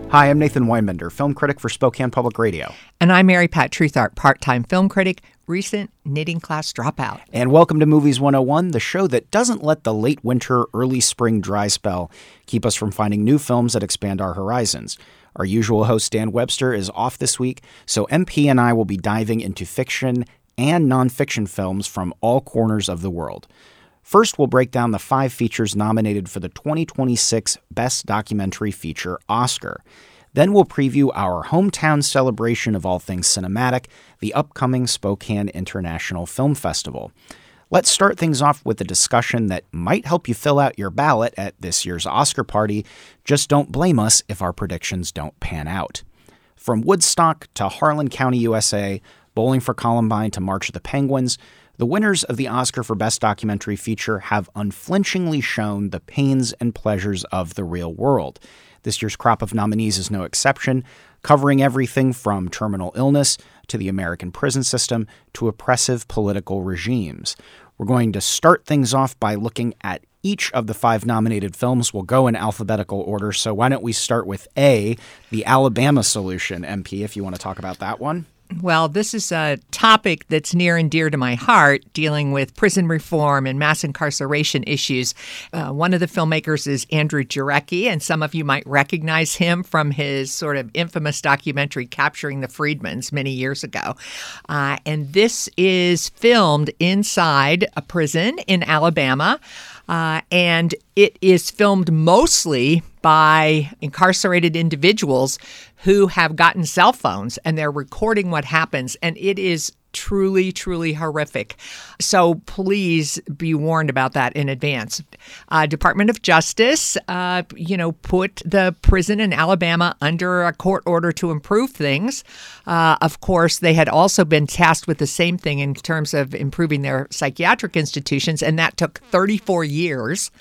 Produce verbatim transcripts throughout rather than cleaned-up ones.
Hi, I'm Nathan Weinbender, film critic for Spokane Public Radio. And I'm Mary Pat Truthart, part-time film critic, recent knitting class dropout. And welcome to Movies one oh one, the show that doesn't let the late winter, early spring dry spell keep us from finding new films that expand our horizons. Our usual host, Dan Webster, is off this week, so M P and I will be diving into fiction and nonfiction films from all corners of the world. First, we'll break down the five features nominated for the twenty twenty-six Best Documentary Feature Oscar. Then we'll preview our hometown celebration of all things cinematic, the upcoming Spokane International Film Festival. Let's start things off with a discussion that might help you fill out your ballot at this year's Oscar party. Just don't blame us if our predictions don't pan out. From Woodstock to Harlan County, U S A, Bowling for Columbine to March of the Penguins, the winners of the Oscar for Best Documentary Feature have unflinchingly shown the pains and pleasures of the real world. This year's crop of nominees is no exception, covering everything from terminal illness to the American prison system to oppressive political regimes. We're going to start things off by looking at each of the five nominated films. We'll go in alphabetical order, so why don't we start with A, The Alabama Solution, M P, if you want to talk about that one. Well, this is a topic that's near and dear to my heart, dealing with prison reform and mass incarceration issues. Uh, one of the filmmakers is Andrew Jarecki, and some of you might recognize him from his sort of infamous documentary Capturing the Freedmans many years ago. Uh, and this is filmed inside a prison in Alabama. Uh, and it is filmed mostly by incarcerated individuals who have gotten cell phones, and they're recording what happens. And it is truly, truly horrific. So please be warned about that in advance. Uh, Department of Justice, uh, you know, put the prison in Alabama under a court order to improve things. Uh, of course, they had also been tasked with the same thing in terms of improving their psychiatric institutions, and that took thirty-four years.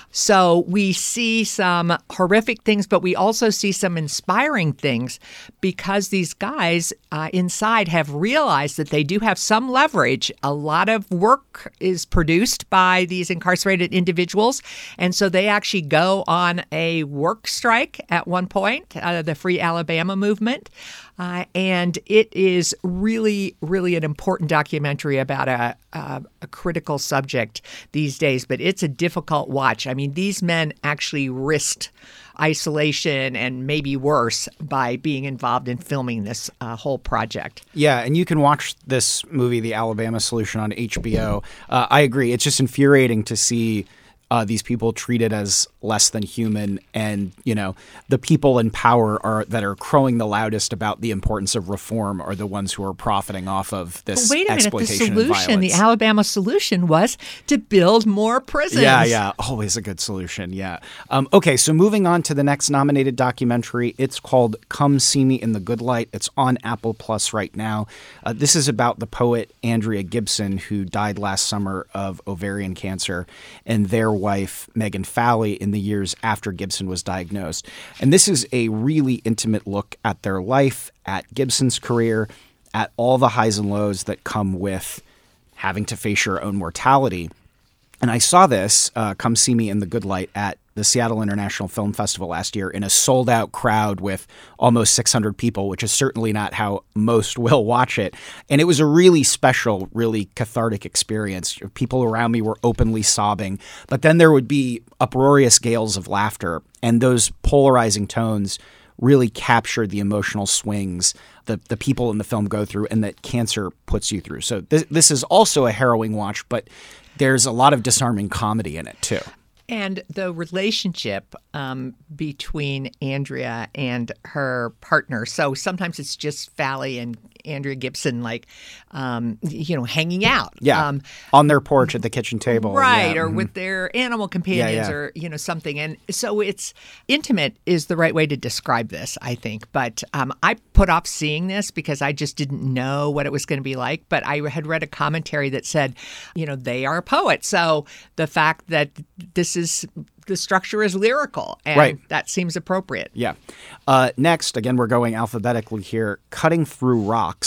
So we see some horrific things, but we also see some inspiring things because these guys uh, inside have realized that they do have some leverage. A lot of work is produced by these incarcerated individuals, and so they actually go on a work strike at one point, uh, the Free Alabama movement. Uh, and it is really, really an important documentary about a, a, a critical subject these days, but it's a difficult watch. I mean, these men actually risked isolation and maybe worse by being involved in filming this uh, whole project. Yeah, and you can watch this movie, The Alabama Solution, on H B O. Uh, I agree. It's just infuriating to see Uh, these people treated as less than human, and you know the people in power are that are crowing the loudest about the importance of reform are the ones who are profiting off of this Wait a minute, exploitation the and solution, violence. the Alabama solution was to build more prisons. Yeah, yeah, always a good solution. Yeah. Um, okay, so moving on to the next nominated documentary, it's called "Come See Me in the Good Light." It's on Apple Plus right now. Uh, this is about the poet Andrea Gibson, who died last summer of ovarian cancer, and their wife, Megan Fowley, in the years after Gibson was diagnosed. And this is a really intimate look at their life, at Gibson's career, at all the highs and lows that come with having to face your own mortality. And I saw this, uh, Come See Me in the Good Light, at the Seattle International Film Festival last year in a sold-out crowd with almost six hundred people, which is certainly not how most will watch it. And it was a really special, really cathartic experience. People around me were openly sobbing, but then there would be uproarious gales of laughter, and those polarizing tones really captured the emotional swings that the people in the film go through and that cancer puts you through. So this, this is also a harrowing watch, but there's a lot of disarming comedy in it too. And the relationship um, between Andrea and her partner. So sometimes it's just Fowley and Andrea Gibson, like, um, you know, hanging out. Yeah, um, on their porch at the kitchen table. Right, yeah. or mm-hmm. with their animal companions yeah, yeah. or, you know, something. And so it's intimate is the right way to describe this, I think. But um, I put off seeing this because I just didn't know what it was going to be like. But I had read a commentary that said, you know, they are a poet. So the fact that this is the structure is lyrical, and right. that seems appropriate. Yeah. Uh, next, again, we're going alphabetically here. Cutting Through Rocks.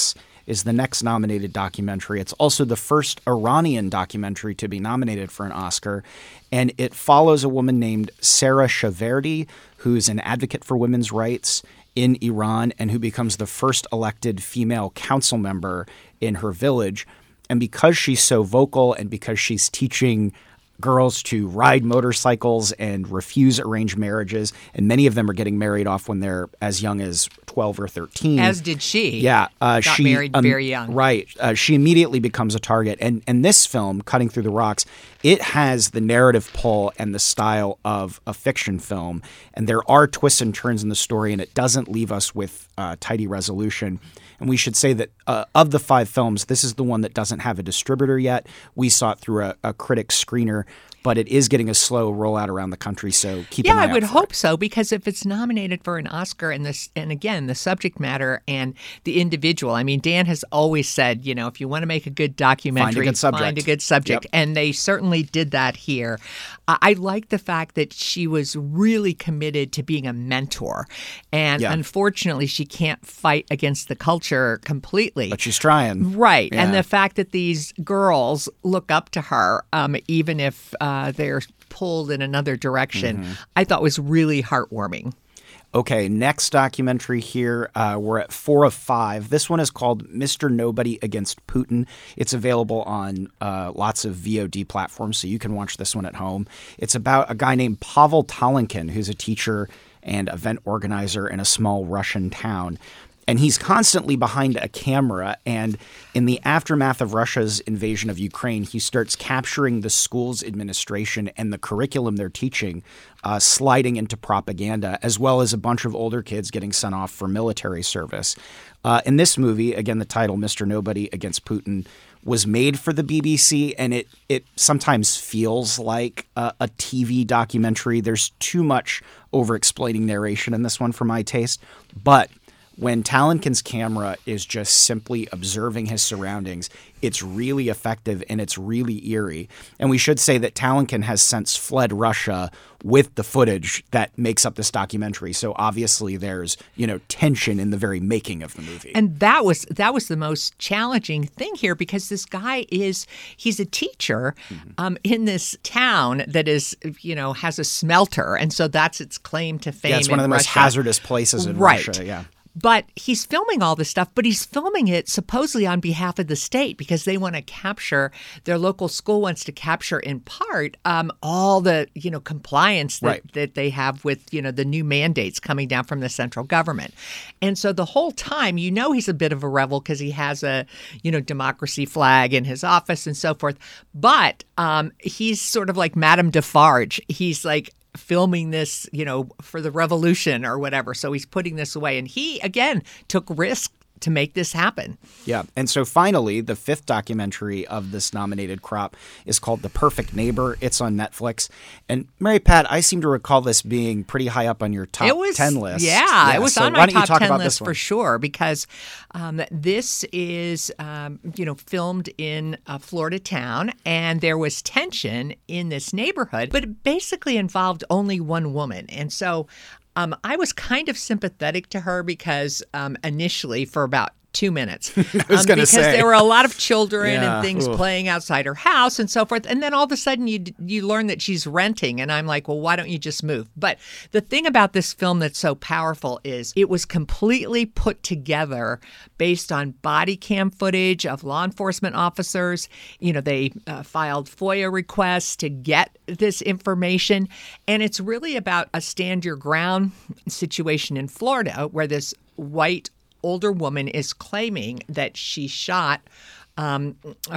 is the next nominated documentary. It's also the first Iranian documentary to be nominated for an Oscar, and it follows a woman named Sarah Shaverdi, who's an advocate for women's rights in Iran and who becomes the first elected female council member in her village. And because she's so vocal and because she's teaching girls to ride motorcycles and refuse arranged marriages, and many of them are getting married off when they're as young as twelve or thirteen. As did she. Yeah. Uh, Got she, married um, very young. Right. Uh, she immediately becomes a target. And, and this film, Cutting Through the Rocks, it has the narrative pull and the style of a fiction film. And there are twists and turns in the story, and it doesn't leave us with uh, tidy resolution. And we should say that uh, of the five films, this is the one that doesn't have a distributor yet. We saw it through a, a critic screener, but it is getting a slow rollout around the country, so keep yeah, an eye I would out for hope it. so, because if it's nominated for an Oscar and this, and again, the subject matter and the individual, I mean, Dan has always said, you know, if you want to make a good documentary, Find a good subject. find a good subject. Yep. And they certainly did that here. I, I like the fact that she was really committed to being a mentor. And Yeah. unfortunately, she can't fight against the culture completely. But she's trying. Right. And Yeah. the fact that these girls look up to her, um, even if uh, they're pulled in another direction, Mm-hmm. I thought was really heartwarming. Okay, next documentary here. Uh, we're at four of five. This one is called Mister Nobody Against Putin. It's available on uh, lots of V O D platforms, so you can watch this one at home. It's about a guy named Pavel Talenkin, who's a teacher and event organizer in a small Russian town. And he's constantly behind a camera. And in the aftermath of Russia's invasion of Ukraine, he starts capturing the school's administration and the curriculum they're teaching, uh, sliding into propaganda, as well as a bunch of older kids getting sent off for military service. Uh, in this movie, again, the title, Mister Nobody Against Putin, was made for the B B C, and it it sometimes feels like a, a T V documentary. There's too much over-explaining narration in this one for my taste. But when Talenkin's camera is just simply observing his surroundings, it's really effective and it's really eerie. And we should say that Talenkin has since fled Russia with the footage that makes up this documentary. So obviously there's, you know, tension in the very making of the movie. And that was that was the most challenging thing here, because this guy is he's a teacher mm-hmm. um, in this town that is, you know, has a smelter, and so that's its claim to fame. Yeah, it's one in of the Russia. most hazardous places in right. Russia. Yeah. But he's filming all this stuff, but he's filming it supposedly on behalf of the state, because they want to capture, their local school wants to capture in part um, all the, you know, compliance that, right. that they have with, you know, the new mandates coming down from the central government. And so the whole time, you know, he's a bit of a rebel because he has a, you know, democracy flag in his office and so forth. But um, he's sort of like Madame Defarge. He's like, filming this, you know, for the revolution or whatever. So he's putting this away. And he, again, took risk to make this happen. Yeah. And so finally, the fifth documentary of this nominated crop is called The Perfect Neighbor. It's on Netflix. And Mary Pat, I seem to recall this being pretty high up on your top it was, ten list. Yeah, yeah it was so on why my don't you top talk ten about list this one? for sure, because um, this is, um, you know, filmed in a Florida town, and there was tension in this neighborhood, but it basically involved only one woman. And so Um, I was kind of sympathetic to her because um, initially for about two minutes. I was um, going to because say. there were a lot of children Yeah, and things oof. playing outside her house and so forth. And then all of a sudden you you learn that she's renting. And I'm like, well, why don't you just move? But the thing about this film that's so powerful is it was completely put together based on body cam footage of law enforcement officers. You know, they uh, filed FOIA requests to get this information. And it's really about a stand your ground situation in Florida where this white older woman is claiming that she shot um,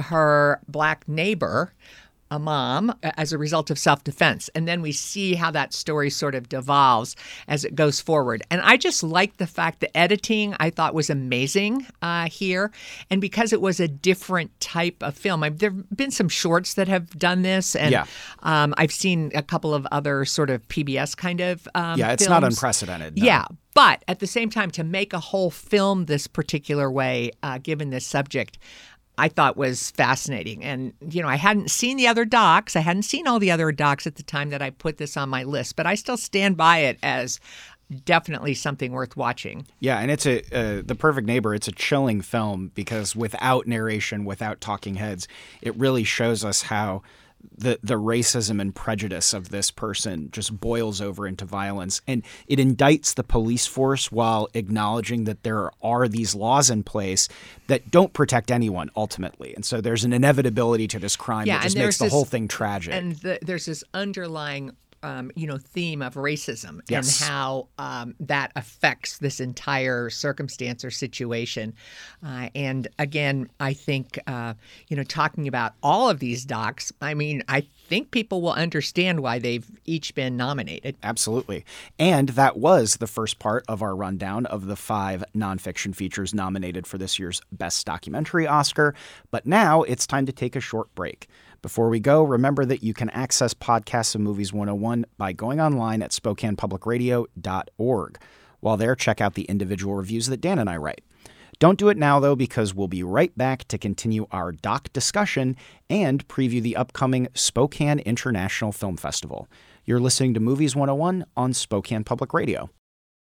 her black neighbor, a mom, as a result of self-defense. And then we see how that story sort of devolves as it goes forward. And I just like the fact that editing I thought was amazing uh, here. And because it was a different type of film, I've, there have been some shorts that have done this. And Yeah. um, I've seen a couple of other sort of P B S kind of um, Yeah, it's films. not unprecedented. no. Yeah. But at the same time, to make a whole film this particular way, uh, given this subject, I thought was fascinating. And, you know, I hadn't seen the other docs. I hadn't seen all the other docs at the time that I put this on my list, but I still stand by it as definitely something worth watching. Yeah, and it's a uh, The Perfect Neighbor. It's a chilling film because without narration, without talking heads, it really shows us how the the racism and prejudice of this person just boils over into violence. And it indicts the police force while acknowledging that there are these laws in place that don't protect anyone ultimately. And so there's an inevitability to this crime yeah, that just and makes the this, whole thing tragic. And the, there's this underlying Um, you know, theme of racism yes. and how um, that affects this entire circumstance or situation. Uh, and again, I think, uh, you know, talking about all of these docs, I mean, I think people will understand why they've each been nominated. Absolutely. And that was the first part of our rundown of the five nonfiction features nominated for this year's Best Documentary Oscar. But now it's time to take a short break. Before we go, remember that you can access podcasts of Movies one oh one by going online at Spokane Public Radio dot org. While there, check out the individual reviews that Dan and I write. Don't do it now, though, because we'll be right back to continue our doc discussion and preview the upcoming Spokane International Film Festival. You're listening to Movies one oh one on Spokane Public Radio.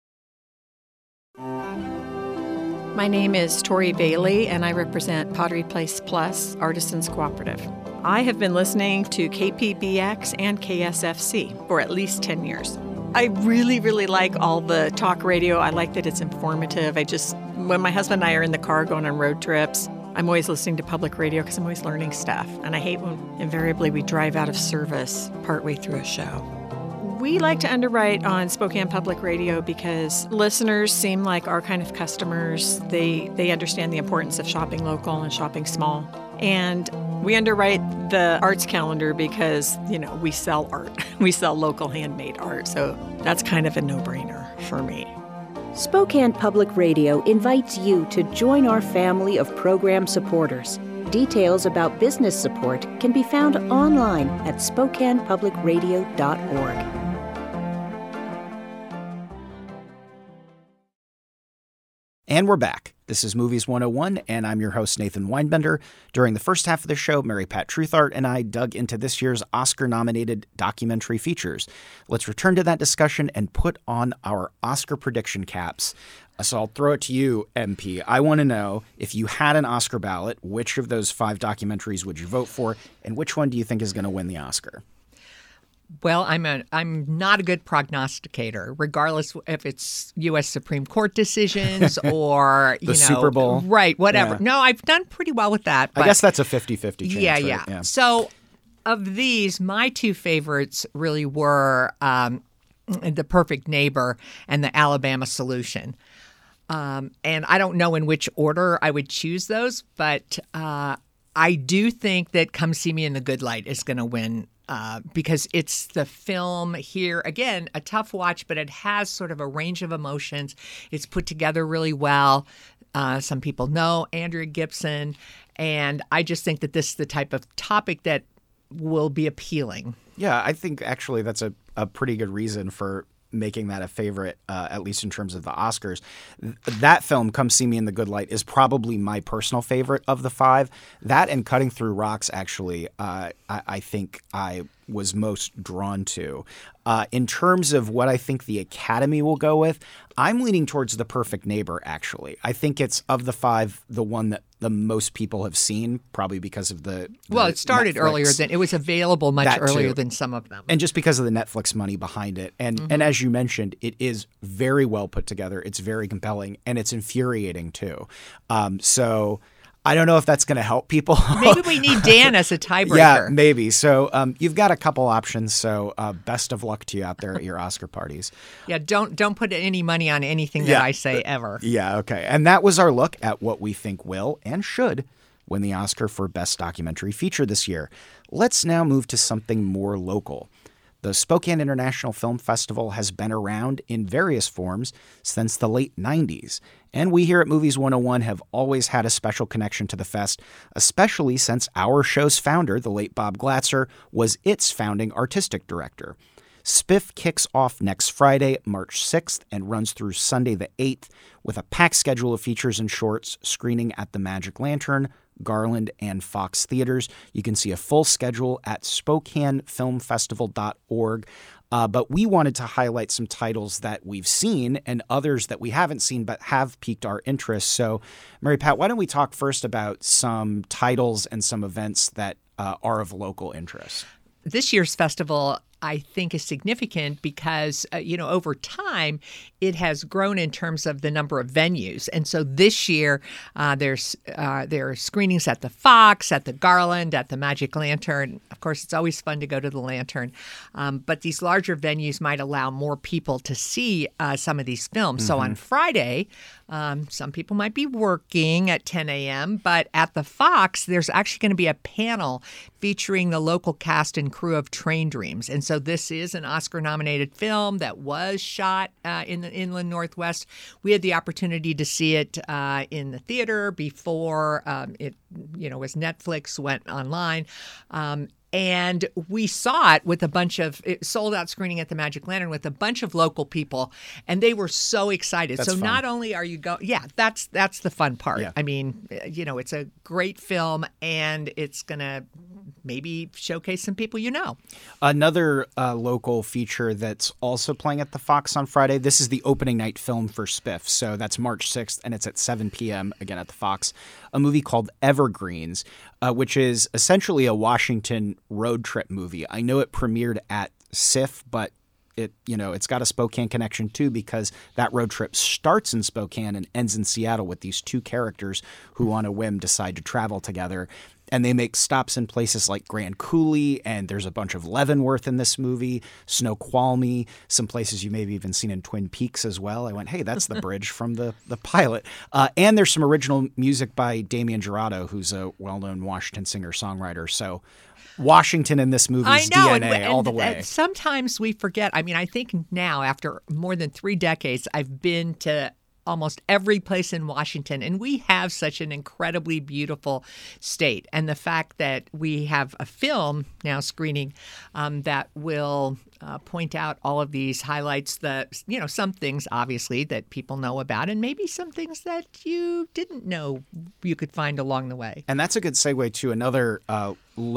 My name is Tori Bailey, and I represent Pottery Place Plus Artisans Cooperative. I have been listening to K P B X and K S F C for at least ten years. I really, really like all the talk radio. I like that it's informative. I just, when my husband and I are in the car going on road trips, I'm always listening to public radio because I'm always learning stuff. And I hate when invariably we drive out of service partway through a show. We like to underwrite on Spokane Public Radio because listeners seem like our kind of customers. They they understand the importance of shopping local and shopping small. And we underwrite the arts calendar because, you know, we sell art. We sell local handmade art. So that's kind of a no-brainer for me. Spokane Public Radio invites you to join our family of program supporters. Details about business support can be found online at Spokane Public Radio dot org. And we're back. This is Movies one oh one, and I'm your host, Nathan Weinbender. During the first half of the show, Mary Pat Truthart and I dug into this year's Oscar-nominated documentary features. Let's return to that discussion and put on our Oscar prediction caps. So I'll throw it to you, M P. I want to know, if you had an Oscar ballot, which of those five documentaries would you vote for, and which one do you think is going to win the Oscar? Well, I'm a I'm not a good prognosticator, regardless if it's U S Supreme Court decisions or you the know Super Bowl, right? Whatever. Yeah. No, I've done pretty well with that. I guess that's a fifty-fifty chance. Yeah, right? yeah, yeah. So, of these, my two favorites really were um, The Perfect Neighbor and The Alabama Solution. Um, and I don't know in which order I would choose those, but uh, I do think that Come See Me in the Good Light is going to win. Uh, because it's the film here, again, a tough watch, but it has sort of a range of emotions. It's put together really well. Uh, some people know Andrea Gibson, and I just think that this is the type of topic that will be appealing. Yeah, I think actually that's a, a pretty good reason for making that a favorite, uh, at least in terms of the Oscars. That film, Come See Me in the Good Light, is probably my personal favorite of the five. That and Cutting Through Rocks, actually, uh, I, I think I was most drawn to. Uh, in terms of what I think the Academy will go with, I'm leaning towards The Perfect Neighbor, actually. I think it's, of the five, the one that the most people have seen, probably because of the, the Well, it started Netflix. earlier than, it was available much That earlier too. than some of them. And just because of the Netflix money behind it. And Mm-hmm. and as you mentioned, it is very well put together. It's very compelling, and it's infuriating too. Um, so I don't know if that's going to help people. Maybe we need Dan as a tiebreaker. Yeah, maybe. So um, you've got a couple options. So uh, best of luck to you out there at your Oscar parties. Yeah, don't don't put any money on anything that Yeah. I say ever. Yeah, okay. And that was our look at what we think will and should win the Oscar for Best Documentary Feature this year. Let's now move to something more local. The Spokane International Film Festival has been around in various forms since the late nineties, and we here at Movies one oh one have always had a special connection to the fest, especially since our show's founder, the late Bob Glatzer, was its founding artistic director. Spiff kicks off next Friday, March sixth, and runs through Sunday the eighth with a packed schedule of features and shorts screening at the Magic Lantern, Garland, and Fox Theaters. You can see a full schedule at Spokane Film Festival dot org. Uh, but we wanted to highlight some titles that we've seen and others that we haven't seen but have piqued our interest. So, Mary Pat, why don't we talk first about some titles and some events that uh, are of local interest? This year's festival, I think, is significant because, uh, you know, over time, it has grown in terms of the number of venues. And so this year, uh, there's uh, there are screenings at the Fox, at the Garland, at the Magic Lantern. Of course, it's always fun to go to the Lantern. Um, but these larger venues might allow more people to see uh, some of these films. Mm-hmm. So on Friday, um, some people might be working at ten a.m., but at the Fox, there's actually going to be a panel featuring the local cast and crew of Train Dreams. And so this is an Oscar-nominated film that was shot uh, in the Inland Northwest. We had the opportunity to see it uh, in the theater before um, it, you know, as Netflix went online. Um, And we saw it with a bunch of it sold out screening at the Magic Lantern with a bunch of local people, and they were so excited. That's so fun. not only are you go, yeah, that's that's the fun part. Yeah. I mean, you know, it's a great film, and it's gonna maybe showcase some people you know. Another uh, local feature that's also playing at the Fox on Friday. This is the opening night film for Spiff, so that's March sixth, and it's at seven p.m. again at the Fox. A movie called Evergreens, uh, which is essentially a Washington road trip movie. I know it premiered at S I F, but it you know it's got a Spokane connection too because that road trip starts in Spokane and ends in Seattle with these two characters who on a whim decide to travel together. And they make stops in places like Grand Coulee, and there's a bunch of Leavenworth in this movie, Snoqualmie, some places you may have even seen in Twin Peaks as well. I went, hey, that's the bridge from the, the pilot. Uh, and there's some original music by Damian Jurado, who's a well-known Washington singer-songwriter. So Washington in this movie's I know, D N A and, and, all the way. And sometimes we forget. I mean, I think now, after more than three decades, I've been to almost every place in Washington, and we have such an incredibly beautiful state. And the fact that we have a film now screening um, that will uh, point out all of these highlights, that, you know, some things obviously that people know about, and maybe some things that you didn't know you could find along the way. And that's a good segue to another uh,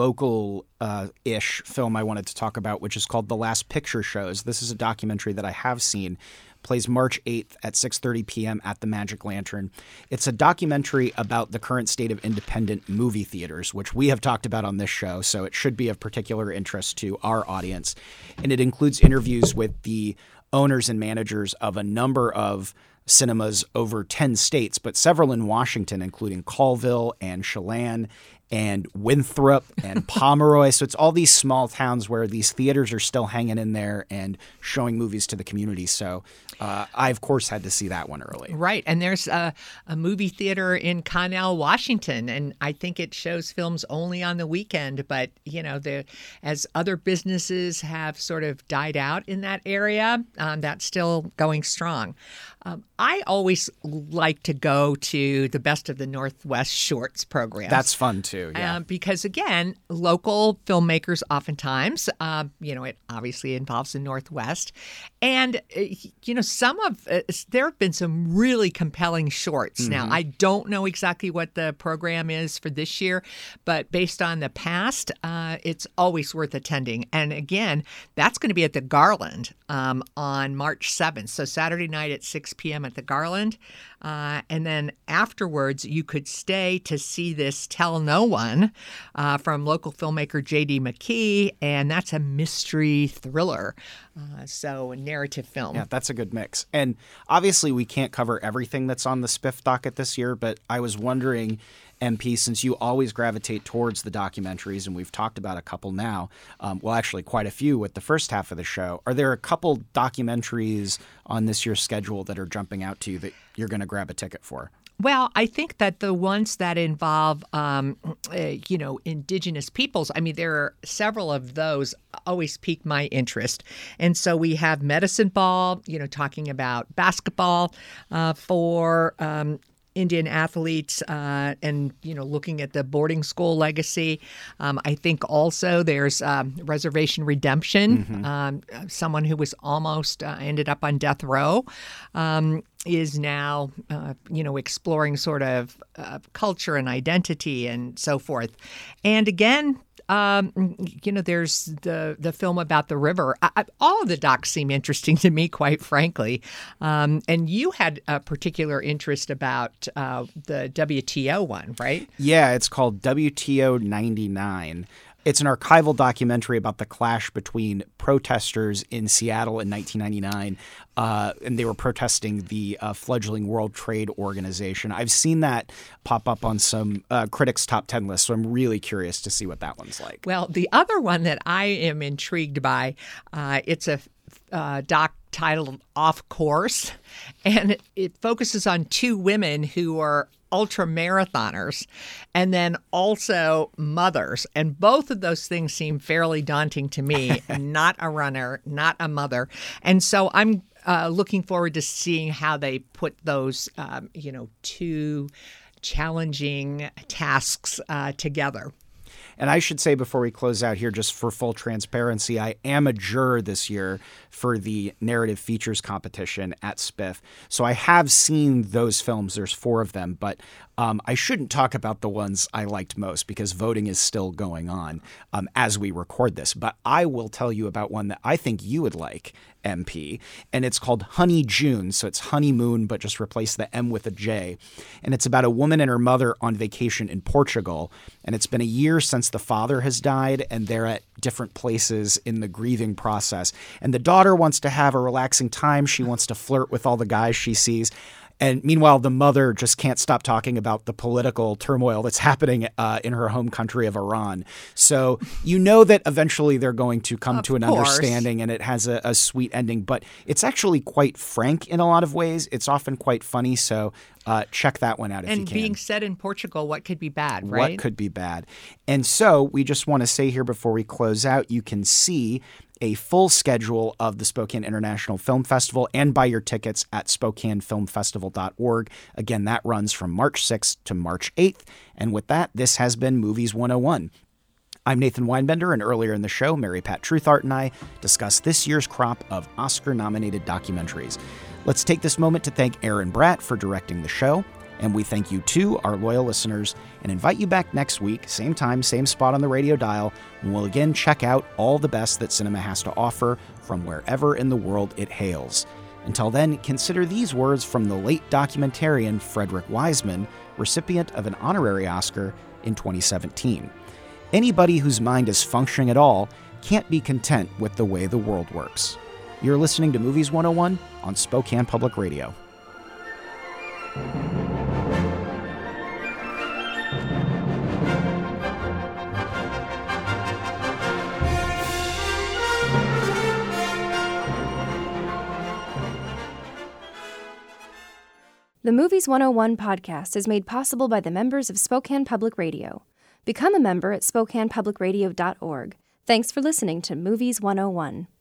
local-ish uh, film I wanted to talk about, which is called The Last Picture Shows. This is a documentary that I have seen. Plays March eighth at six thirty p.m. at the Magic Lantern. It's a documentary about the current state of independent movie theaters, which we have talked about on this show, so it should be of particular interest to our audience. And it includes interviews with the owners and managers of a number of cinemas over ten states, but several in Washington, including Colville and Chelan and Winthrop and Pomeroy. So it's all these small towns where these theaters are still hanging in there and showing movies to the community. So uh, I, of course, had to see that one early. Right. And there's a, a movie theater in Connell, Washington, and I think it shows films only on the weekend. But, you know, the, as other businesses have sort of died out in that area, um, that's still going strong. Um, I always like to go to the Best of the Northwest Shorts program. That's fun, too. Yeah. Um, because, again, local filmmakers oftentimes, uh, you know, it obviously involves the Northwest. And, uh, you know, some of uh, there have been some really compelling shorts. Mm-hmm. Now, I don't know exactly what the program is for this year, but based on the past, uh, it's always worth attending. And, again, that's going to be at the Garland um, on March seventh. So Saturday night at six p.m. at the Garland. Uh, and then afterwards, you could stay to see this Tell No One uh, from local filmmaker J D McKee, and that's a mystery thriller, uh, so a narrative film. Yeah, that's a good mix. And obviously, we can't cover everything that's on the Spiff docket this year, but I was wondering, M P, since you always gravitate towards the documentaries, and we've talked about a couple now, um, well, actually quite a few with the first half of the show, are there a couple documentaries on this year's schedule that are jumping out to you that you're going to grab a ticket for? Well, I think that the ones that involve, um, uh, you know, indigenous peoples, I mean, there are several of those always pique my interest. And so we have Medicine Ball, you know, talking about basketball uh, for um Indian athletes uh, and, you know, looking at the boarding school legacy. Um, I think also there's um, Reservation Redemption, mm-hmm. um, someone who was almost uh, ended up on death row. Um, is now, uh, you know, exploring sort of uh, culture and identity and so forth. And again, um, you know, there's the the film about the river. I, I, all of the docs seem interesting to me, quite frankly. Um, and you had a particular interest about uh, the W T O one, right? Yeah, it's called W T O ninety-nine. It's an archival documentary about the clash between protesters in Seattle in nineteen ninety-nine, uh, and they were protesting the uh, fledgling World Trade Organization. I've seen that pop up on some uh, critics' top ten lists, so I'm really curious to see what that one's like. Well, the other one that I am intrigued by, uh, it's a uh, doc titled Off Course, and it, it focuses on two women who are ultra marathoners and then also mothers. And both of those things seem fairly daunting to me. Not a runner, not a mother. And so I'm uh, looking forward to seeing how they put those, um, you know, two challenging tasks uh, together. And I should say before we close out here, just for full transparency, I am a juror this year for the narrative features competition at Spiff. So I have seen those films. There's four of them, but um, I shouldn't talk about the ones I liked most because voting is still going on um, as we record this. But I will tell you about one that I think you would like, M P, and it's called Honey June. So it's honeymoon, but just replace the M with a J. And it's about a woman and her mother on vacation in Portugal. And it's been a year since the father has died, and they're at different places in the grieving process. And the daughter wants to have a relaxing time. She wants to flirt with all the guys she sees. And meanwhile, the mother just can't stop talking about the political turmoil that's happening uh, in her home country of Iran. So you know that eventually they're going to come of to an course. understanding, and it has a, a sweet ending. But it's actually quite frank in a lot of ways. It's often quite funny. So uh, check that one out if and you can. And being set in Portugal, what could be bad, right? What could be bad? And so we just want to say here before we close out, you can see a full schedule of the Spokane International Film Festival and buy your tickets at spokane film festival dot org. Again, that runs from March sixth to March eighth. And with that, this has been Movies one oh one. I'm Nathan Weinbender, and earlier in the show, Mary Pat Truthart and I discussed this year's crop of Oscar-nominated documentaries. Let's take this moment to thank Aaron Bratt for directing the show. And we thank you, too, our loyal listeners, and invite you back next week, same time, same spot on the radio dial, when we'll again check out all the best that cinema has to offer from wherever in the world it hails. Until then, consider these words from the late documentarian Frederick Wiseman, recipient of an honorary Oscar in twenty seventeen. Anybody whose mind is functioning at all can't be content with the way the world works. You're listening to Movies one oh one on Spokane Public Radio. The Movies one oh one podcast is made possible by the members of Spokane Public Radio. Become a member at spokane public radio dot org. Thanks for listening to Movies one oh one.